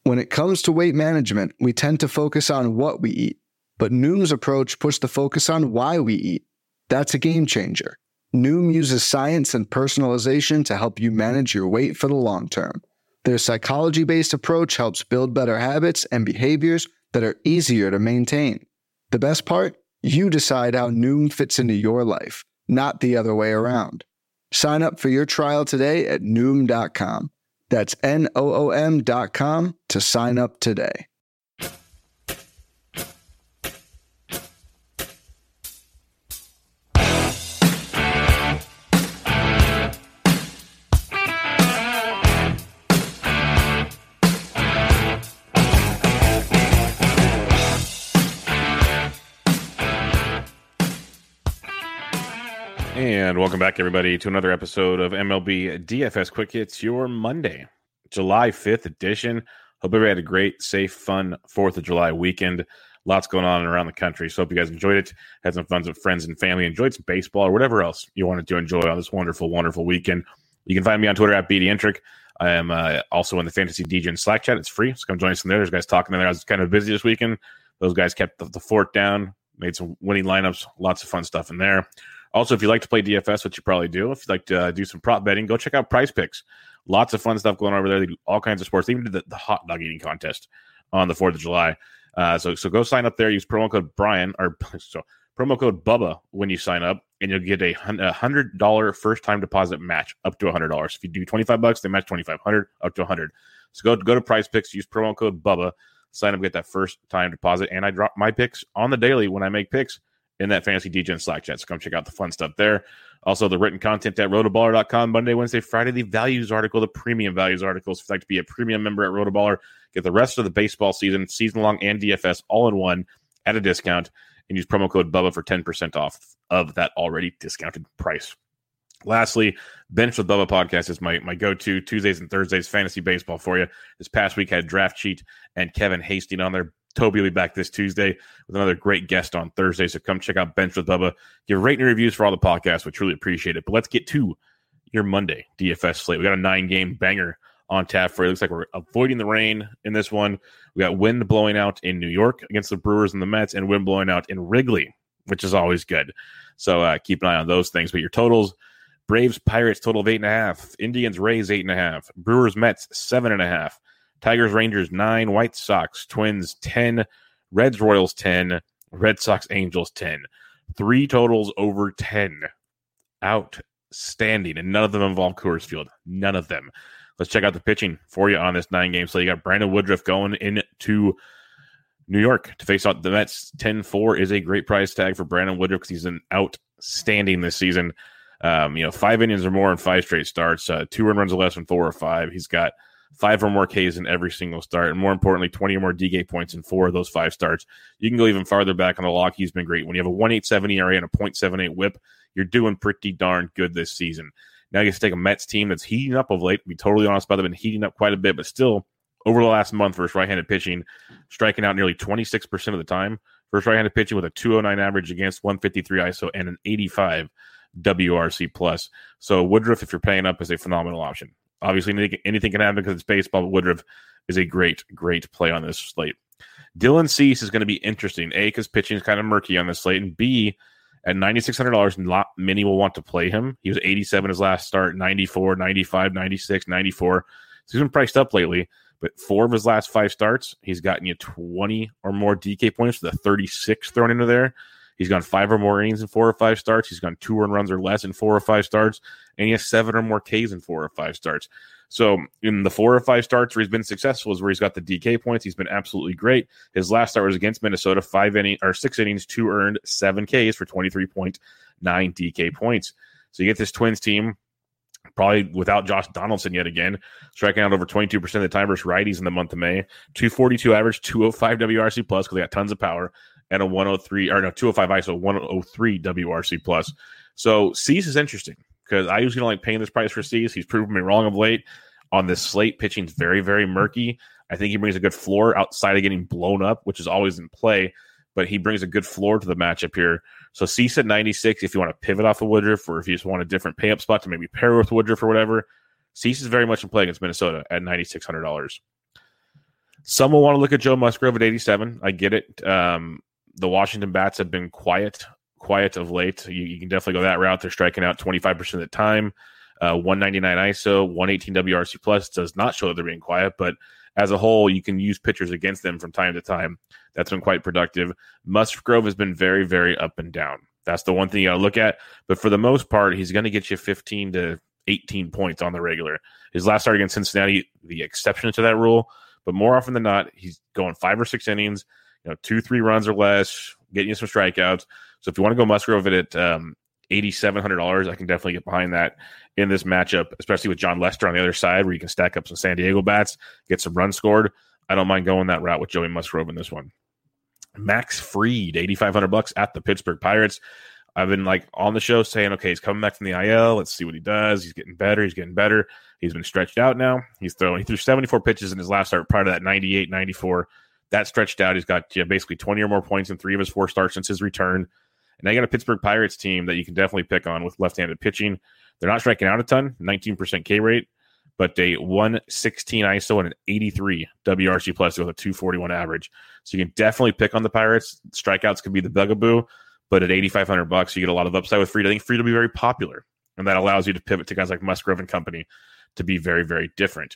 When it comes to weight management, we tend to focus on what we eat, but Noom's approach puts the focus on why we eat. That's a game changer. Noom uses science and personalization to help you manage your weight for the long term. Their psychology-based approach helps build better habits and behaviors that are easier to maintain. The best part? You decide how Noom fits into your life, not the other way around. Sign up for your trial today at Noom.com. That's Noom.com to sign up today. And welcome back, everybody, to another episode of MLB DFS Quick Hits, your Monday, July 5th edition. Hope everybody had a great, safe, fun 4th of July weekend. Lots going on around the country. So hope you guys enjoyed it, had some fun with friends and family, enjoyed some baseball or whatever else you wanted to enjoy on this wonderful, wonderful weekend. You can find me on Twitter at BDentric. I am also in the Fantasy DJ Slack chat. It's free, so come join us in there. There's guys talking in there. I was kind of busy this weekend. Those guys kept the fort down, made some winning lineups, lots of fun stuff in there. Also, if you like to play DFS, which you probably do, if you like to do some prop betting, go check out Prize Picks. Lots of fun stuff going on over there. They do all kinds of sports. They even did the hot dog eating contest on the 4th of July. So go sign up there. Use promo code Brian promo code Bubba when you sign up, and you'll get a $100 first time deposit match up to $100. If you do $25, they match $2,500 up to $100. So go to Prize Picks, use promo code Bubba, sign up, get that first time deposit, and I drop my picks on the daily when I make picks in that Fantasy DJ Slack chat. So come check out the fun stuff there. Also, the written content at rotoballer.com, Monday, Wednesday, Friday, the values article, the premium values articles. If you'd like to be a premium member at Rotoballer, get the rest of the baseball season-long, and DFS all in one at a discount, and use promo code Bubba for 10% off of that already discounted price. Lastly, Bench with Bubba podcast is my go-to Tuesdays and Thursdays fantasy baseball for you. This past week had Draft Cheat and Kevin Hastings on there. Toby will be back this Tuesday with another great guest on Thursday. So come check out Bench with Bubba. Give rating reviews for all the podcasts. We truly appreciate it. But let's get to your Monday DFS slate. We got a 9-game banger on tap for you. It looks like we're avoiding the rain in this one. We got wind blowing out in New York against the Brewers and the Mets, and wind blowing out in Wrigley, which is always good. So keep an eye on those things. But your totals: Braves, Pirates, total of 8.5. Indians, Rays, 8.5. Brewers, Mets, 7.5. Tigers, Rangers, 9. White Sox, Twins, 10. Reds, Royals, 10. Red Sox, Angels, 10. 3 totals over 10. Outstanding. And none of them involve Coors Field. None of them. Let's check out the pitching for you on this 9-game. So you got Brandon Woodruff going into New York to face out the Mets. 10-4 is a great price tag for Brandon Woodruff because he's been outstanding this season. 5 innings or more in 5 straight starts. 2 runs or less in 4 or 5. He's got 5 or more Ks in every single start, and more importantly, 20 or more DK points in 4 of those 5 starts. You can go even farther back on the log. He's been great. When you have a 1.87 ERA and a .78 whip, you're doing pretty darn good this season. Now you have to take a Mets team that's heating up of late. To be totally honest about it, they've been heating up quite a bit, but still, over the last month versus right-handed pitching, striking out nearly 26% of the time versus right-handed pitching with a 209 average against 153 ISO and an 85 WRC+. So Woodruff, if you're paying up, is a phenomenal option. Obviously, anything can happen because it's baseball, but Woodruff is a great, great play on this slate. Dylan Cease is going to be interesting. A, because pitching is kind of murky on this slate, and B, at $9,600, not many will want to play him. He was 87 his last start, 94, 95, 96, 94. So he's been priced up lately, but 4 of his last 5 starts, he's gotten you 20 or more DK points with a 36 thrown into there. He's gone 5 or more innings in 4 or 5 starts. He's gone 2 earned runs or less in 4 or 5 starts. And he has 7 or more Ks in 4 or 5 starts. So in the 4 or 5 starts where he's been successful is where he's got the DK points. He's been absolutely great. His last start was against Minnesota, 6 innings, 2 earned, 7 Ks for 23.9 DK points. So you get this Twins team, probably without Josh Donaldson yet again, striking out over 22% of the time versus righties in the month of May. 242 average, 205 WRC plus because they got tons of power, and a 205 ISO, 103 WRC plus. So Cease is interesting because I usually don't like paying this price for Cease. He's proven me wrong of late. On this slate, pitching's very, very murky. I think he brings a good floor outside of getting blown up, which is always in play, but he brings a good floor to the matchup here. So Cease at 96, if you want to pivot off of Woodruff, or if you just want a different pay-up spot to maybe pair with Woodruff or whatever, Cease is very much in play against Minnesota at $9,600. Some will want to look at Joe Musgrove at 87. I get it. The Washington Bats have been quiet of late. You can definitely go that route. They're striking out 25% of the time. 199 ISO, 118 WRC plus does not show that they're being quiet, but as a whole, you can use pitchers against them from time to time. That's been quite productive. Musgrove has been very, very up and down. That's the one thing you got to look at. But for the most part, he's going to get you 15 to 18 points on the regular. His last start against Cincinnati, the exception to that rule, but more often than not, he's going 5 or 6 innings, 2-3 runs or less, getting you some strikeouts. So if you want to go Musgrove at $8,700, I can definitely get behind that in this matchup, especially with John Lester on the other side, where you can stack up some San Diego bats, get some runs scored. I don't mind going that route with Joey Musgrove in this one. Max Fried, $8,500 at the Pittsburgh Pirates. I've been on the show saying, okay, he's coming back from the IL. Let's see what he does. He's getting better. He's been stretched out now. He threw 74 pitches in his last start prior to that 98, 94. That stretched out. He's got basically 20 or more points in 3 of his 4 starts since his return. And now you got a Pittsburgh Pirates team that you can definitely pick on with left-handed pitching. They're not striking out a ton, 19% K rate, but a 116 ISO and an 83 WRC plus with a 241 average. So you can definitely pick on the Pirates. Strikeouts could be the bugaboo, but at $8,500, you get a lot of upside with Fried. I think Fried will be very popular, and that allows you to pivot to guys like Musgrove and company to be very, very different.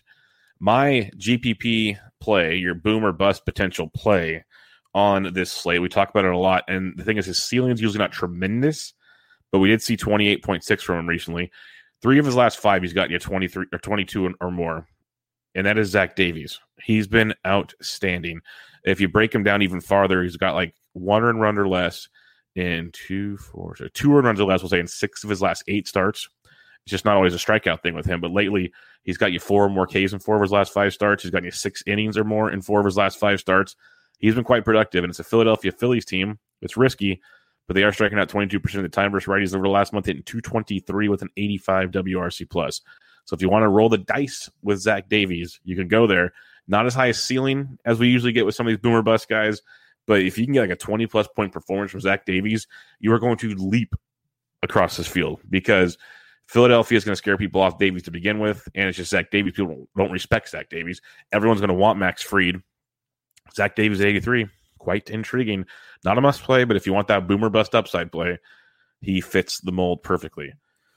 My GPP play, your boom or bust potential play on this slate, we talk about it a lot, and the thing is his ceiling is usually not tremendous, but we did see 28.6 from him recently. 3 of his last 5, he's gotten you 23 or 22 or more, and that is Zach Davies. He's been outstanding. If you break him down even farther, he's got 1 earned run or less in 2 earned runs or less, we'll say, in 6 of his last 8 starts. It's just not always a strikeout thing with him, but lately he's got you 4 or more Ks in 4 of his last 5 starts. He's gotten you 6 innings or more in 4 of his last 5 starts. He's been quite productive, and it's a Philadelphia Phillies team. It's risky, but they are striking out 22% of the time versus righties over the last month, hitting 223 with an 85 WRC plus. So if you want to roll the dice with Zach Davies, you can go there. Not as high a ceiling as we usually get with some of these boomer bust guys, but if you can get a 20-plus point performance from Zach Davies, you are going to leap across this field because Philadelphia is going to scare people off Davies to begin with, and it's just Zach Davies. People don't respect Zach Davies. Everyone's going to want Max Fried. Zach Davies at 83, quite intriguing. Not a must play, but if you want that boomer bust upside play, he fits the mold perfectly.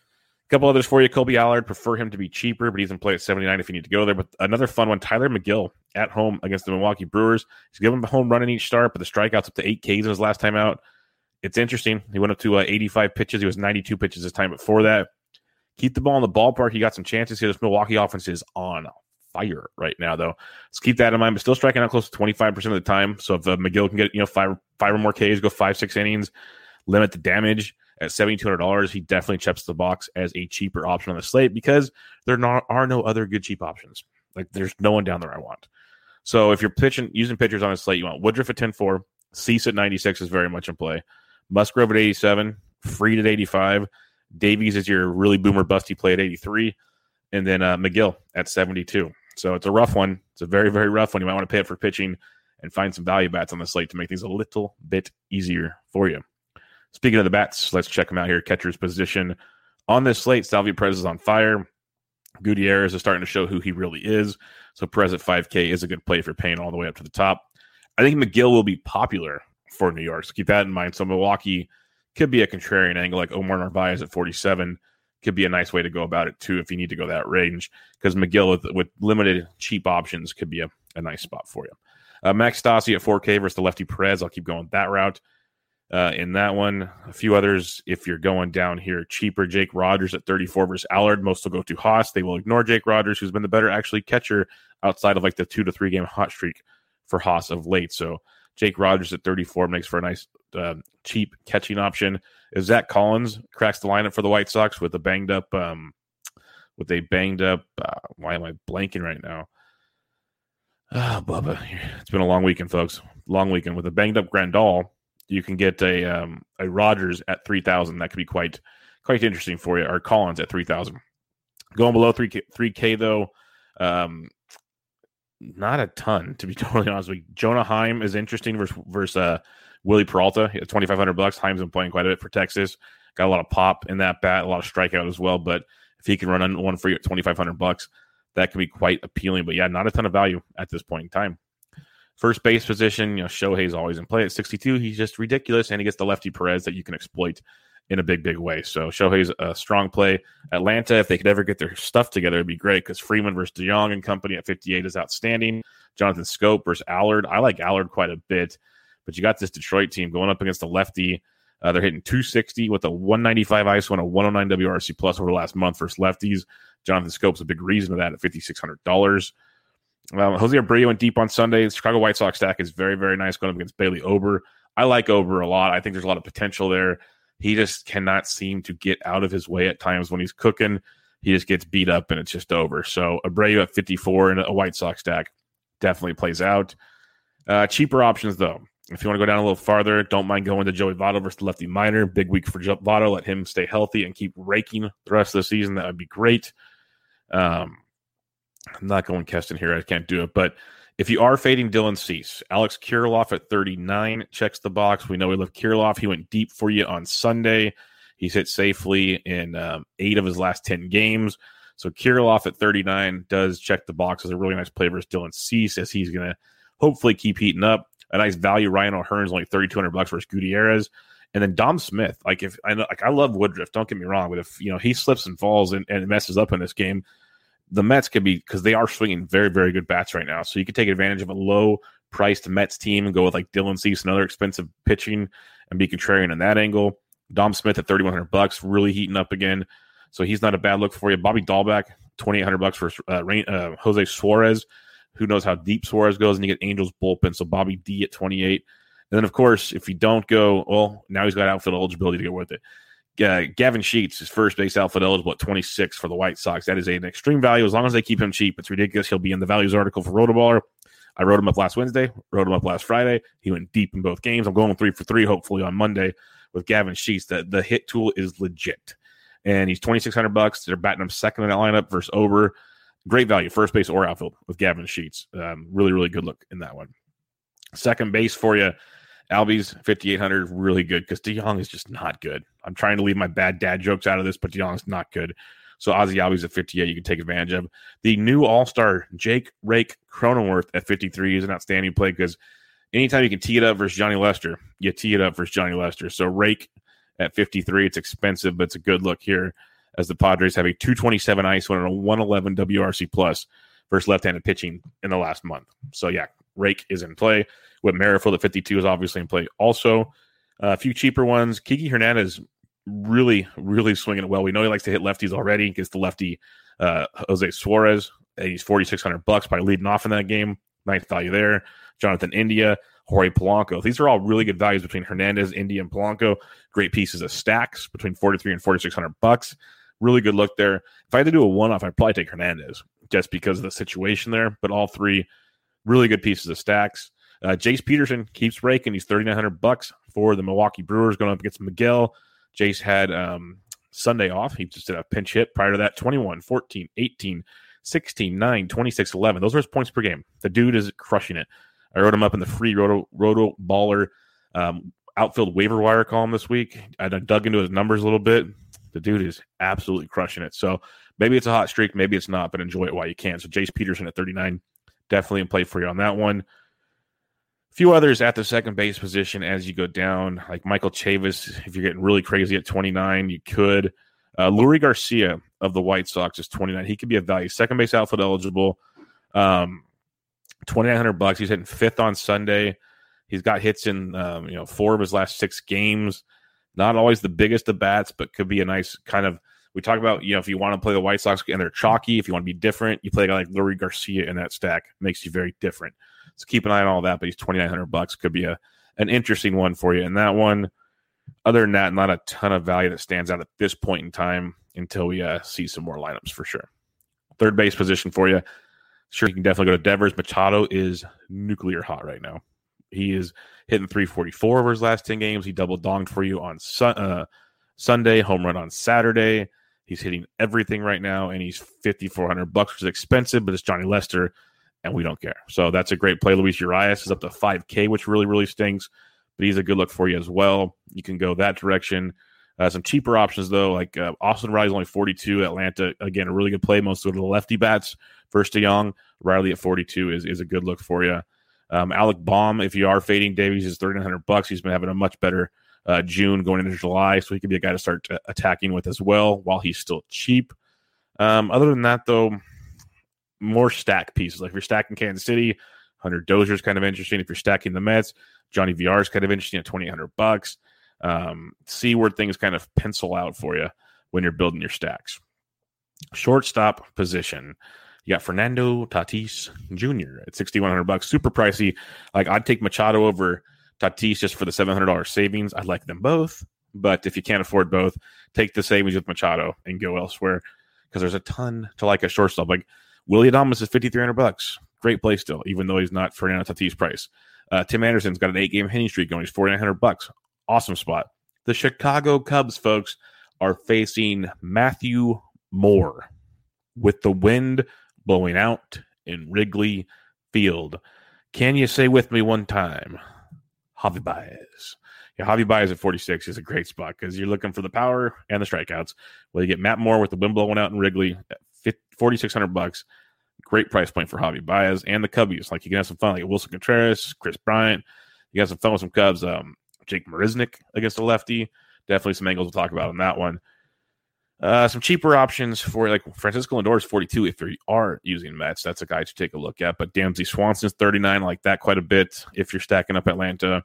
A couple others for you. Colby Allard, prefer him to be cheaper, but he's in play at 79 if you need to go there. But another fun one, Tyler McGill at home against the Milwaukee Brewers. He's given him a home run in each start, but the strikeouts up to 8 Ks in his last time out. It's interesting. He went up to 85 pitches. He was 92 pitches his time before that. Keep the ball in the ballpark. He got some chances here. This Milwaukee offense is on fire right now, though. Let's keep that in mind, but still striking out close to 25% of the time. So if McGill can get 5 or more Ks, go 5-6 innings, limit the damage at $7,200, he definitely checks the box as a cheaper option on the slate because there are no other good cheap options. There's no one down there I want. So if you're using pitchers on the slate, you want Woodruff at 10-4, Cease at 96 is very much in play, Musgrove at 87, Fried at 85, Davies is your really boomer busty play at 83, and then McGill at 72. So it's a rough one. It's a very, very rough one. You might want to pay it for pitching and find some value bats on the slate to make things a little bit easier for you. Speaking of the bats, let's check them out here. Catcher's position on this slate, Salvy Perez is on fire. Gutierrez is starting to show who he really is. So Perez at 5K is a good play if you're paying all the way up to the top. I think McGill will be popular for New York, so keep that in mind. So Milwaukee could be a contrarian angle, like Omar Narvaez at 47. Could be a nice way to go about it, too, if you need to go that range, because McGill with limited cheap options could be a nice spot for you. Max Stassi at 4K versus the lefty Perez. I'll keep going that route. In that one, a few others, if you're going down here, cheaper, Jake Rogers at 34 versus Allard. Most will go to Haas. They will ignore Jake Rogers, who's been the better actually catcher outside of the 2 to 3 game hot streak for Haas of late. So Jake Rogers at 34 makes for a nice cheap catching option. If Zach Collins cracks the lineup for the White Sox with a banged up, why am I blanking right now? Bubba, it's been a long weekend, folks. Long weekend with a banged up Grandal. You can get a Rogers at 3,000. That could be quite interesting for you. Or Collins at 3,000. Going below 3K though, not a ton, to be totally honest with you. Jonah Heim is interesting versus Willie Peralta at $2,500. Heim's been playing quite a bit for Texas. Got a lot of pop in that bat, a lot of strikeout as well. But if he can run one for you at $2,500, that could be quite appealing. But yeah, not a ton of value at this point in time. First base position, Shohei's always in play at 62. He's just ridiculous, and he gets the lefty Perez that you can exploit in a big, big way. So Shohei's a strong play. Atlanta, if they could ever get their stuff together, it'd be great because Freeman versus DeJong and company at 58 is outstanding. Jonathan Scope versus Allard. I like Allard quite a bit, but you got this Detroit team going up against the lefty. They're hitting 260 with a 195 ISO and a 109 WRC plus over the last month versus lefties. Jonathan Scope's a big reason of that at $5,600. Jose Abreu went deep on Sunday. The Chicago White Sox stack is very, very nice going up against Bailey Ober. I like Ober a lot. I think there's a lot of potential there. He just cannot seem to get out of his way at times when he's cooking. He just gets beat up and it's just over. So Abreu at 54 in a White Sox stack definitely plays out. Cheaper options, though. If you want to go down a little farther, don't mind going to Joey Votto versus lefty Minor. Big week for Votto. Let him stay healthy and keep raking the rest of the season. That would be great. I'm not going Keston here. I can't do it. But if you are fading Dylan Cease, Alex Kirilloff at 39 checks the box. We know we love Kirilloff. He went deep for you on Sunday. He's hit safely in 8 of his last 10 games. So Kirilloff at 39 does check the box as a really nice play versus Dylan Cease, as he's going to hopefully keep heating up. A nice value. Ryan O'Hearn's only $3,200 versus Gutierrez. And then Dom Smith, I love Woodruff, don't get me wrong, but if he slips and falls and messes up in this game, the Mets could be, because they are swinging very, very good bats right now. So you could take advantage of a low-priced Mets team and go with like Dylan Cease and other expensive pitching and be contrarian in that angle. Dom Smith at $3,100, really heating up again. So he's not a bad look for you. Bobby Dahlbeck, $2,800 for Jose Suarez. Who knows how deep Suarez goes, and you get Angels bullpen. So Bobby D at 28. And then, of course, if you don't go, well, now he's got outfield eligibility to go with it. Gavin Sheets is first base outfield eligible at 26 for the White Sox. That is an extreme value as long as they keep him cheap. It's ridiculous. He'll be in the values article for Rotoballer. I wrote him up last Wednesday, wrote him up last Friday. He went deep in both games. I'm going 3 for 3, hopefully, on Monday with Gavin Sheets. The hit tool is legit. And he's $2,600. They're batting him second in that lineup versus Ober. Great value, first base or outfield with Gavin Sheets. Really, really good look in that one. Second base for you, Albies, 5,800, really good because DeJong is just not good. I'm trying to leave my bad dad jokes out of this, but DeJong's not good. So Ozzy Albies at 58, you can take advantage of. The new all-star, Jake Rake Cronenworth at 53 is an outstanding play because anytime you can tee it up versus Johnny Lester, you tee it up versus Johnny Lester. So Rake at 53, it's expensive, but it's a good look here, as the Padres have a 227 ISO and a 111 WRC plus versus left-handed pitching in the last month. So, yeah, Rake is in play. With Merrifield at 52 is obviously in play also. A few cheaper ones. Kiki Hernandez really, really swinging it well. We know he likes to hit lefties already. Gets the lefty Jose Suarez. And he's $4,600 by leading off in that game. Nice value there. Jonathan India, Jorge Polanco. These are all really good values between Hernandez, India, and Polanco. Great pieces of stacks between $4,300 and $4,600. Really good look there. If I had to do a one-off, I'd probably take Hernandez just because of the situation there. But all three, really good pieces of stacks. Jace Peterson keeps raking. He's $3,900 for the Milwaukee Brewers going up against Miguel. Jace had Sunday off. He just did a pinch hit. Prior to that, 21, 14, 18, 16, 9, 26, 11. Those are his points per game. The dude is crushing it. I wrote him up in the free Roto Baller outfield waiver wire column this week. I dug into his numbers a little bit. The dude is absolutely crushing it. So maybe it's a hot streak, maybe it's not, but enjoy it while you can. So Jace Peterson at 39, definitely in play for you on that one. A few others at the second base position as you go down, like Michael Chavis. If you're getting really crazy at 29, you could. Lurie Garcia of the White Sox is 29. He could be a value. Second base outfield eligible. $2,900. He's hitting fifth on Sunday. He's got hits in 4 of his last 6 games. Not always the biggest of bats, but could be a nice kind of, we talk about, if you want to play the White Sox and they're chalky, if you want to be different, you play a guy like Lurie Garcia in that stack. Makes you very different. So keep an eye on all that, but he's $2,900. Could be an interesting one for you in that one. Other than that, not a ton of value that stands out at this point in time until we see some more lineups for sure. Third base position for you. Sure, you can definitely go to Devers. Machado is nuclear hot right now. He is hitting 344 over his last 10 games. He double donged for you on Sunday, home run on Saturday. He's hitting everything right now, and he's $5,400, which is expensive, but it's Johnny Lester, and we don't care. So that's a great play. Luis Urias is up to $5K, which really, really stinks, but he's a good look for you as well. You can go that direction. Some cheaper options, though, like Austin Riley's only 42. Atlanta, again, a really good play. Most of the lefty bats. First DeJong. Riley at 42 is a good look for you. Alec Baum, if you are fading Davies, is $3,900. He's been having a much better June going into July, so he could be a guy to start attacking with as well while he's still cheap. Other than that, though, more stack pieces. Like if you're stacking Kansas City, Hunter Dozier is kind of interesting. If you're stacking the Mets, Johnny VR is kind of interesting at $2,800. See where things kind of pencil out for you when you're building your stacks. Shortstop position. You got Fernando Tatis Jr. at $6,100. Super pricey. Like I'd take Machado over Tatis just for the $700 savings. I'd like them both, but if you can't afford both, take the savings with Machado and go elsewhere because there's a ton to like a shortstop. Like Willie Adames is $5,300. Great play still, even though he's not Fernando Tatis price. Tim Anderson's got an 8-game hitting streak going. He's $4,900. Awesome spot. The Chicago Cubs, folks, are facing Matthew Moore with the wind blowing out in Wrigley Field. Can you say with me one time, Javi Baez? Yeah, Javi Baez at 46 is a great spot because you're looking for the power and the strikeouts. Well, you get Matt Moore with the wind blowing out in Wrigley at $4,600. Great price point for Javi Baez and the Cubbies. Like you can have some fun, like Wilson Contreras, Chris Bryant. You got some fun with some Cubs. Jake Marisnick against the lefty. Definitely some angles we'll talk about on that one. Some cheaper options for like Francisco Lindor is 42 if you are using Mets. That's a guy to take a look at. But Dansby Swanson's 39, like that quite a bit if you're stacking up Atlanta.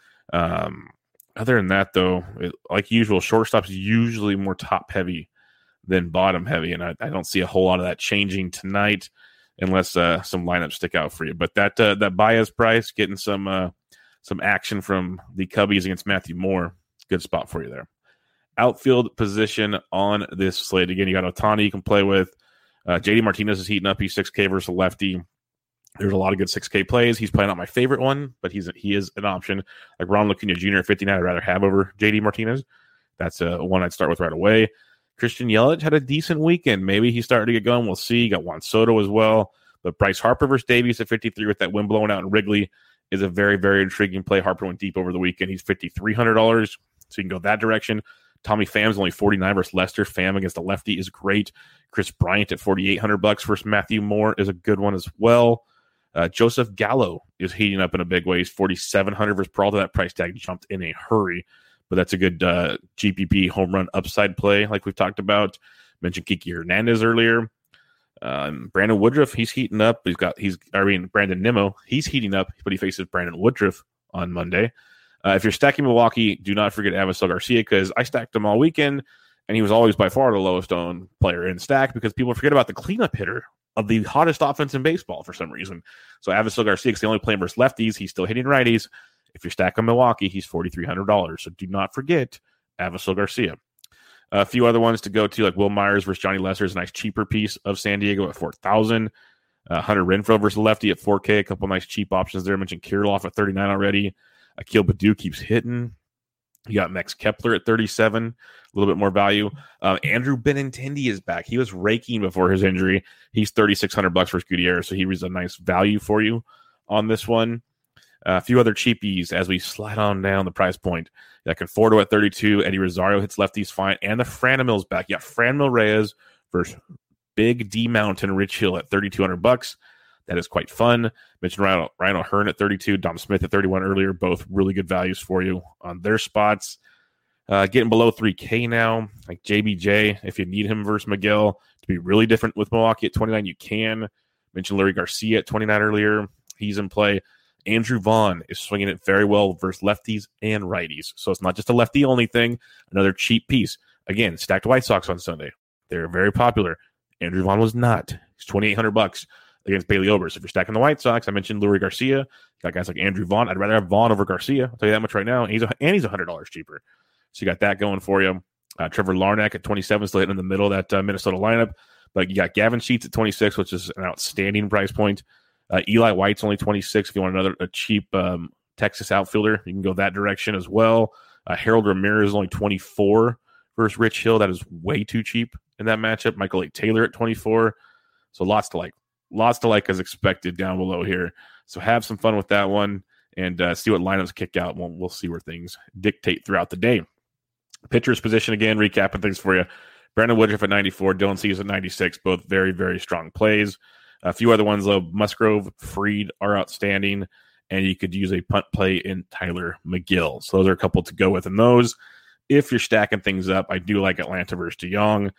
Other than that, though, like usual, shortstop's usually more top heavy than bottom heavy, and I don't see a whole lot of that changing tonight unless some lineups stick out for you. But that Baez price, getting some action from the Cubbies against Matthew Moore, good spot for you there. Outfield position on this slate. Again, you got Ohtani you can play with. JD Martinez is heating up. He's 6K versus a lefty. There's a lot of good 6K plays. He's probably not my favorite one, but he is an option. Like Ronald Acuna Jr. at 59, I'd rather have over JD Martinez. That's one I'd start with right away. Christian Yelich had a decent weekend. Maybe he's starting to get going. We'll see. You got Juan Soto as well. But Bryce Harper versus Davies at 53 with that wind blowing out in Wrigley is a very, very intriguing play. Harper went deep over the weekend. He's $5,300, so you can go that direction. Tommy Pham's only 49 versus Lester. Pham against the lefty is great. Chris Bryant at $4,800 versus Matthew Moore is a good one as well. Joseph Gallo is heating up in a big way. He's $4,700 versus Peralta. That price tag jumped in a hurry, but that's a good GPP home run upside play like we've talked about. Mentioned Kiki Hernandez earlier. Brandon Woodruff, he's heating up. Brandon Nimmo, he's heating up, but he faces Brandon Woodruff on Monday. If you're stacking Milwaukee, do not forget Avisel Garcia because I stacked him all weekend, and he was always by far the lowest owned player in stack because people forget about the cleanup hitter of the hottest offense in baseball for some reason. So Avisel Garcia, because they only play versus lefties, he's still hitting righties. If you're stacking Milwaukee, he's $4,300. So do not forget Avisel Garcia. A few other ones to go to, like Will Myers versus Johnny Lester is a nice cheaper piece of San Diego at $4,000. Hunter Renfroe versus lefty at $4K. A couple nice cheap options there. I mentioned Kirilloff at $39 already. Akil Baddoo keeps hitting. You got Max Kepler at $37, a little bit more value. Andrew Benintendi is back. He was raking before his injury. He's $3,600 versus Gutierrez, so he was a nice value for you on this one. A few other cheapies as we slide on down the price point. Yeah, Conforto at $32. Eddie Rosario hits lefties fine, and the Franmil's back. Yeah, Franmil Reyes versus Big D Mountain Rich Hill at $3,200. That is quite fun. Mentioned Ryan O'Hearn at 32, Dom Smith at 31 earlier. Both really good values for you on their spots. Getting below 3K now, like JBJ, if you need him versus Miguel to be really different with Milwaukee at 29, you can. Mentioned Larry Garcia at 29 earlier. He's in play. Andrew Vaughn is swinging it very well versus lefties and righties. So it's not just a lefty-only thing. Another cheap piece. Again, stacked White Sox on Sunday. They're very popular. Andrew Vaughn was not. He's $2,800 against Bailey Ober. So if you're stacking the White Sox, I mentioned Lurie Garcia. Got guys like Andrew Vaughn. I'd rather have Vaughn over Garcia. I'll tell you that much right now. And he's $100 cheaper. So you got that going for you. Trevor Larnach at 27, still hitting in the middle of that Minnesota lineup. But you got Gavin Sheets at 26, which is an outstanding price point. Eli White's only 26. If you want a cheap Texas outfielder, you can go that direction as well. Harold Ramirez is only 24 versus Rich Hill. That is way too cheap in that matchup. Michael A. Taylor at 24. So lots to like. Lots to like as expected down below here. So have some fun with that one and see what lineups kick out. We'll see where things dictate throughout the day. Pitcher's position again, recapping things for you. Brandon Woodruff at 94, Dylan Cease at 96, both very, very strong plays. A few other ones, though, Musgrove, Freed are outstanding, and you could use a punt play in Tyler McGill. So those are a couple to go with. And those, if you're stacking things up, I do like Atlanta versus DeYoung.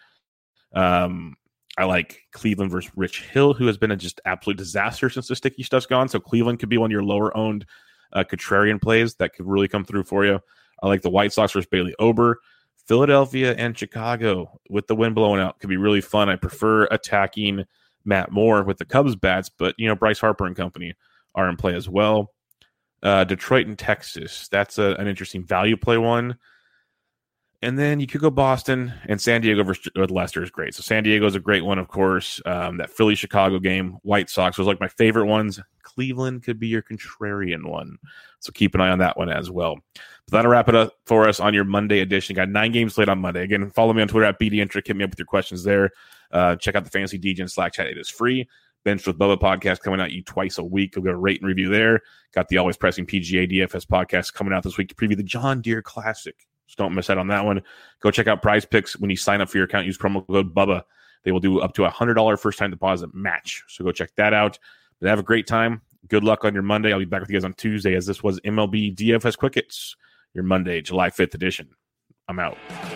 I like Cleveland versus Rich Hill, who has been a just absolute disaster since the sticky stuff's gone. So Cleveland could be one of your lower-owned contrarian plays that could really come through for you. I like the White Sox versus Bailey Ober. Philadelphia and Chicago with the wind blowing out could be really fun. I prefer attacking Matt Moore with the Cubs bats, but Bryce Harper and company are in play as well. Detroit and Texas, that's an interesting value play one. And then you could go Boston, and San Diego versus Leicester is great. So San Diego is a great one, of course. That Philly-Chicago game, White Sox was like my favorite ones. Cleveland could be your contrarian one. So keep an eye on that one as well. But that'll wrap it up for us on your Monday edition. Got 9 games played on Monday. Again, follow me on Twitter at BDintric. Hit me up with your questions there. Check out the Fantasy DJ Slack chat. It is free. Bench with Bubba podcast coming out you twice a week. You'll go rate and review there. Got the Always Pressing PGA DFS podcast coming out this week to preview the John Deere Classic. So don't miss out on that one. Go check out Prize Picks. When you sign up for your account, use promo code BUBBA. They will do up to $100 first-time deposit match. So go check that out. But have a great time. Good luck on your Monday. I'll be back with you guys on Tuesday, as this was MLB DFS Quick Hits, your Monday, July 5th edition. I'm out.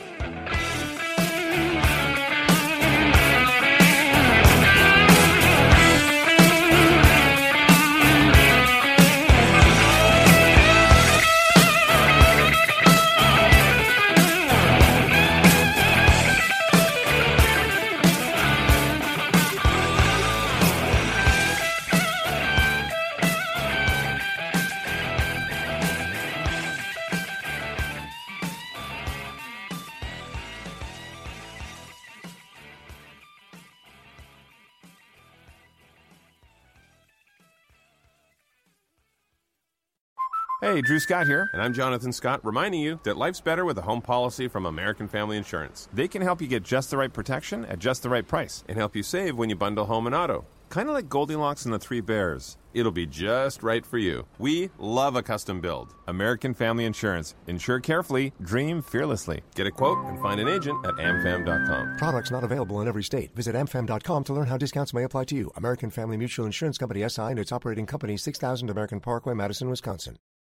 Hey, Drew Scott here, and I'm Jonathan Scott, reminding you that life's better with a home policy from American Family Insurance. They can help you get just the right protection at just the right price and help you save when you bundle home and auto. Kind of like Goldilocks and the Three Bears. It'll be just right for you. We love a custom build. American Family Insurance. Insure carefully, dream fearlessly. Get a quote and find an agent at amfam.com. Products not available in every state. Visit amfam.com to learn how discounts may apply to you. American Family Mutual Insurance Company, SI, and its operating company, 6000 American Parkway, Madison, Wisconsin.